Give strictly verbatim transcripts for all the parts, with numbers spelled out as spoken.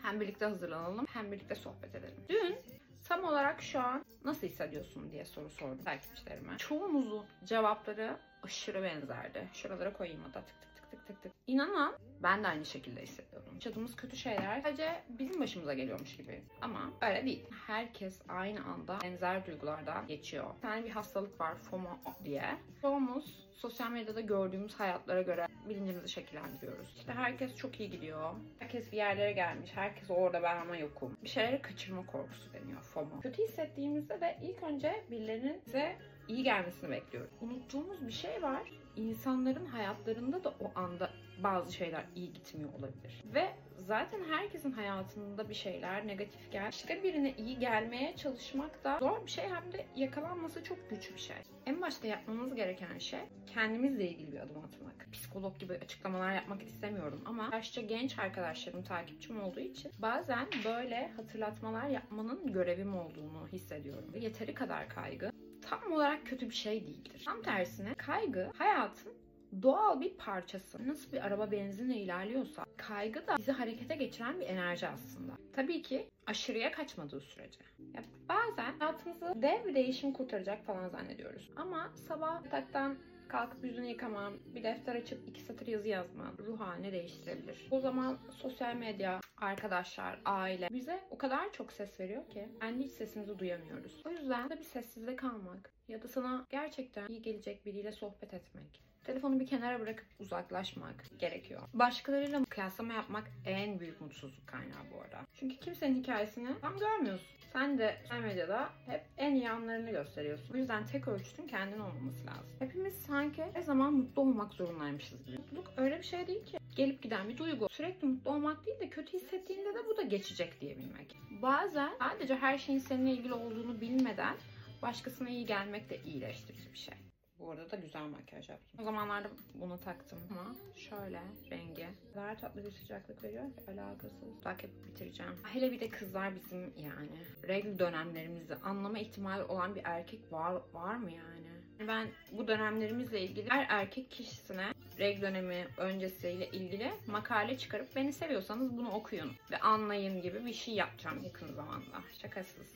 Hem birlikte hazırlanalım hem birlikte sohbet edelim. Dün tam olarak şu an nasıl hissediyorsun diye soru sordum takipçilerime. Çoğumuzun cevapları aşırı benzerdi. Şuralara koyayım hatta tık tık tık tık tık tık. İnanan ben de aynı şekilde hissediyorum. Yaşadığımız kötü şeyler sadece bizim başımıza geliyormuş gibi. Ama öyle değil. Herkes aynı anda benzer duygulardan geçiyor. Bir tane bir hastalık var, FOMO diye. Çoğumuz sosyal medyada gördüğümüz hayatlara göre bilincimizi şekillendiriyoruz. İşte herkes çok iyi gidiyor. Herkes bir yerlere gelmiş. Herkes orada, ben ama yokum. Bir şeyleri kaçırma korkusu deniyor FOMO. Kötü hissettiğimizde de ilk önce birilerinin bize iyi gelmesini bekliyoruz. Unuttuğumuz bir şey var. İnsanların hayatlarında da o anda bazı şeyler iyi gitmiyor olabilir. Ve zaten herkesin hayatında bir şeyler negatif gel. İşte birine iyi gelmeye çalışmak da zor bir şey, hem de yakalanması çok güç bir şey. En başta yapmamız gereken şey kendimizle ilgili bir adım atmak. Psikolog gibi açıklamalar yapmak istemiyorum ama yaşça genç arkadaşlarım takipçim olduğu için bazen böyle hatırlatmalar yapmanın görevim olduğunu hissediyorum. Yeteri kadar kaygı tam olarak kötü bir şey değildir. Tam tersine kaygı hayatın doğal bir parçası. Nasıl bir araba benzinle ilerliyorsa kaygı da bizi harekete geçiren bir enerji aslında. Tabii ki aşırıya kaçmadığı sürece. Ya bazen hayatımızı dev bir değişim kurtaracak falan zannediyoruz. Ama sabah yataktan kalkıp yüzünü yıkaman, bir defter açıp iki satır yazı yazman ruh halini değiştirebilir. O zaman sosyal medya, arkadaşlar, aile bize o kadar çok ses veriyor ki kendi iç sesimizi duyamıyoruz. O yüzden de bir sessizde kalmak ya da sana gerçekten iyi gelecek biriyle sohbet etmek, telefonu bir kenara bırakıp uzaklaşmak gerekiyor. Başkalarıyla kıyaslama yapmak en büyük mutsuzluk kaynağı bu arada. Çünkü kimsenin hikayesini tam görmüyorsun. Sen de sosyal medyada hep en iyi anlarını gösteriyorsun. O yüzden tek ölçütün kendin olmaması lazım. Hepimiz sanki her zaman mutlu olmak zorundaymışız gibi. Mutluluk öyle bir şey değil ki. Gelip giden bir duygu. Sürekli mutlu olmak değil de kötü hissettiğinde de bu da geçecek diyebilmek. Bazen sadece her şeyin seninle ilgili olduğunu bilmeden başkasına iyi gelmek de iyileştirici bir şey. Bu arada da güzel makyaj yaptım. O zamanlarda bunu taktım ama şöyle rengi. O kadar tatlı bir sıcaklık veriyor ki alakasız. Takip bitireceğim. Hele bir de kızlar bizim yani. Regl dönemlerimizi anlama ihtimali olan bir erkek var var mı yani? Ben bu dönemlerimizle ilgili her erkek kişisine regl dönemi öncesiyle ilgili makale çıkarıp beni seviyorsanız bunu okuyun ve anlayın gibi bir şey yapacağım yakın zamanda. Şakasız.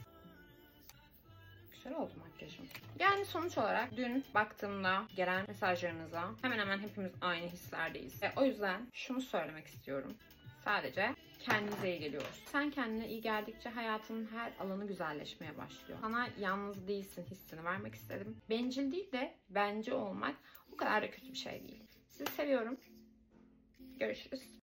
Güzel oldu makyajım. Yani sonuç olarak dün baktığımda gelen mesajlarınıza hemen hemen hepimiz aynı hislerdeyiz. Ve o yüzden şunu söylemek istiyorum. Sadece kendimize iyi geliyoruz. Sen kendine iyi geldikçe hayatının her alanı güzelleşmeye başlıyor. Sana yalnız değilsin hissini vermek istedim. Bencil değil de bence olmak o kadar da kötü bir şey değil. Sizi seviyorum. Görüşürüz.